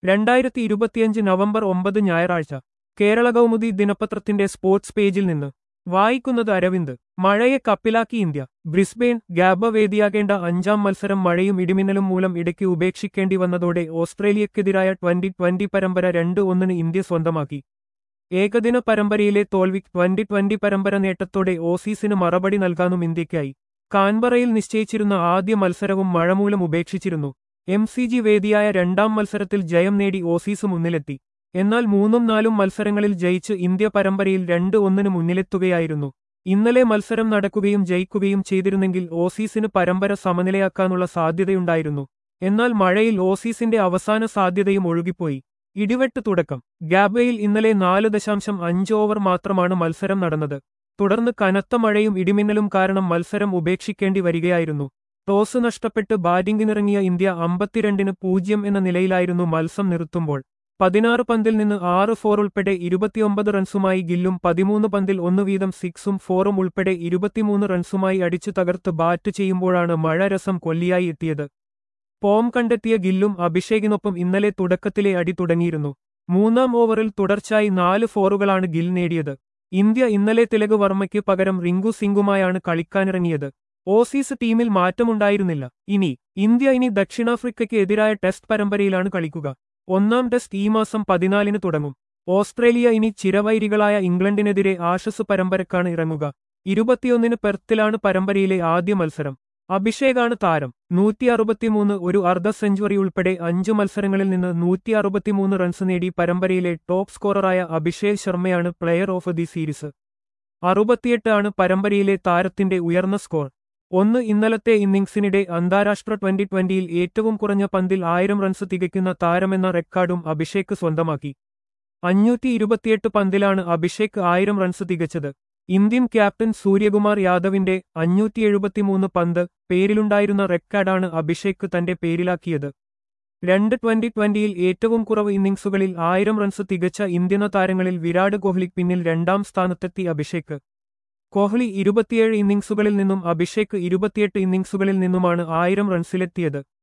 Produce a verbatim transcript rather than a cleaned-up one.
രണ്ടായിരത്തി ഇരുപത്തിയഞ്ച് നവംബർ ഒമ്പത് ഞായറാഴ്ച കേരള കൗമുദി ദിനപത്രത്തിന്റെ സ്പോർട്സ് പേജിൽ നിന്ന് വായിക്കുന്നത് അരവിന്ദ്. മഴയെ കപ്പിലാക്കി ഇന്ത്യ. ബ്രിസ്ബെയിൻ ഗാബ വേദിയാകേണ്ട അഞ്ചാം മത്സരം മഴയും ഇടിമിന്നലും മൂലം ഇടയ്ക്ക് ഉപേക്ഷിക്കേണ്ടി വന്നതോടെ ഓസ്ട്രേലിയക്കെതിരായ ട്വന്റി ട്വന്റി പരമ്പര രണ്ട് ഒന്നിന് ഇന്ത്യ സ്വന്തമാക്കി. ഏകദിന പരമ്പരയിലെ തോൽവി ട്വന്റി ട്വന്റി പരമ്പര നേട്ടത്തോടെ ഓസീസിന് മറുപടി നൽകാനും ഇന്ത്യയ്ക്കായി. കാൻബറയിൽ നിശ്ചയിച്ചിരുന്ന ആദ്യ മത്സരവും മഴമൂലം ഉപേക്ഷിച്ചിരുന്നു. എം സി ജി വേദിയായ രണ്ടാം മത്സരത്തിൽ ജയം നേടി ഓസീസ് മുന്നിലെത്തി. എന്നാൽ മൂന്നും നാലും മത്സരങ്ങളിൽ ജയിച്ച് ഇന്ത്യ പരമ്പരയിൽ രണ്ട് ഒന്നിന് മുന്നിലെത്തുകയായിരുന്നു. ഇന്നലെ മത്സരം നടക്കുകയും ജയിക്കുകയും ചെയ്തിരുന്നെങ്കിൽ ഓസീസിന് പരമ്പര സമനിലയാക്കാനുള്ള സാധ്യതയുണ്ടായിരുന്നു. എന്നാൽ മഴയിൽ ഓസീസിന്റെ അവസാന സാധ്യതയും ഒഴുകിപ്പോയി. ഇടിവെട്ട് തുടക്കം. ഗാബയിൽ ഇന്നലെ നാല് ദശാംശം അഞ്ച് ഓവർ മാത്രമാണ് മത്സരം നടന്നത്. തുടർന്ന് കനത്ത മഴയും ഇടിമിന്നലും കാരണം മത്സരം ഉപേക്ഷിക്കേണ്ടി വരികയായിരുന്നു. ടോസ് നഷ്ടപ്പെട്ട് ബാറ്റിംഗിനിറങ്ങിയ ഇന്ത്യ അമ്പത്തിരണ്ടിന് പൂജ്യം എന്ന നിലയിലായിരുന്നു മത്സരം നിർത്തുമ്പോൾ. പതിനാറ് പന്തിൽ നിന്ന് ആറ് ഫോർ ഉൾപ്പെടെ ഇരുപത്തിയൊമ്പത് റൺസുമായി ഗില്ലും പതിമൂന്ന് പന്തിൽ ഒന്ന് വീതം സിക്സും ഫോറും ഉൾപ്പെടെ ഇരുപത്തിമൂന്ന് റൺസുമായി അടിച്ചു തകർത്ത് ബാറ്റ് ചെയ്യുമ്പോഴാണ് മഴ രസം കൊല്ലിയായി എത്തിയത്. ഫോം കണ്ടെത്തിയ ഗില്ലും അഭിഷേകിനൊപ്പം ഇന്നലെ തുടക്കത്തിലെ അടി തുടങ്ങിയിരുന്നു. മൂന്നാം ഓവറിൽ തുടർച്ചയായി നാല് ഫോറുകളാണ് ഗിൽ നേടിയത്. ഇന്ത്യ ഇന്നലെ തിലക് വർമ്മയ്ക്ക് പകരം റിങ്കു സിംഗുമായാണ് കളിക്കാനിറങ്ങിയത്. ഓസീസ് ടീമിൽ മാറ്റമുണ്ടായിരുന്നില്ല. ഇനി ഇന്ത്യ ഇനി ദക്ഷിണാഫ്രിക്കയ്ക്ക് എതിരായ ടെസ്റ്റ് പരമ്പരയിലാണ് കളിക്കുക. ഒന്നാം ടെസ്റ്റ് ഈ മാസം പതിനാലിന് തുടങ്ങും. ഓസ്ട്രേലിയ ഇനി ചിരവൈരികളായ ഇംഗ്ലണ്ടിനെതിരെ ആഷസ് പരമ്പരക്കാണ് ഇറങ്ങുക. ഇരുപത്തിയൊന്നിന് പെർത്തിലാണ് പരമ്പരയിലെ ആദ്യ മത്സരം. അഭിഷേകാണ് താരം. നൂറ്റി അറുപത്തിമൂന്ന് ഒരു അർദ്ധ സെഞ്ചുറി ഉൾപ്പെടെ അഞ്ചു മത്സരങ്ങളിൽ നിന്ന് നൂറ്റി അറുപത്തിമൂന്ന് റൺസ് നേടി പരമ്പരയിലെ ടോപ്പ് സ്കോററായ അഭിഷേക് ശർമ്മയാണ് പ്ലെയർ ഓഫ് ദി സീരീസ്. അറുപത്തിയെട്ട് ആണ് പരമ്പരയിലെ താരത്തിന്റെ ഉയർന്ന സ്കോർ. ഒന്ന് ഇന്നലത്തെ ഇന്നിംഗ്സിനിടെ അന്താരാഷ്ട്ര ട്വന്റി ട്വന്റിയിൽ ഏറ്റവും കുറഞ്ഞ പന്തിൽ ആയിരം റൺസ് തികയ്ക്കുന്ന താരമെന്ന റെക്കോർഡും അഭിഷേക് സ്വന്തമാക്കി. അഞ്ഞൂറ്റി ഇരുപത്തിയെട്ട് പന്തിലാണ് അഭിഷേക് ആയിരം റൺസ് തികച്ചത്. ഇന്ത്യൻ ക്യാപ്റ്റൻ സൂര്യകുമാർ യാദവിന്റെ അഞ്ഞൂറ്റി എഴുപത്തിമൂന്ന് പന്ത് പേരിലുണ്ടായിരുന്ന റെക്കോർഡാണ് അഭിഷേക് തന്റെ പേരിലാക്കിയത്. രണ്ട് ട്വന്റി ട്വന്റിയിൽ ഏറ്റവും കുറവ് ഇന്നിംഗ്സുകളിൽ ആയിരം റൺസ് തികച്ച ഇന്ത്യൻ താരങ്ങളിൽ വിരാട് കോഹ്ലിക്ക് പിന്നിൽ രണ്ടാം സ്ഥാനത്തെത്തി അഭിഷേക്. കോഹ്ലി ഇരുപത്തിയേഴ് ഇന്നിംഗ്സുകളിൽ നിന്നും അഭിഷേക് ഇരുപത്തിയെട്ട് ഇന്നിംഗ്സുകളിൽ നിന്നുമാണ് ആയിരം റൺസിലെത്തിയത്.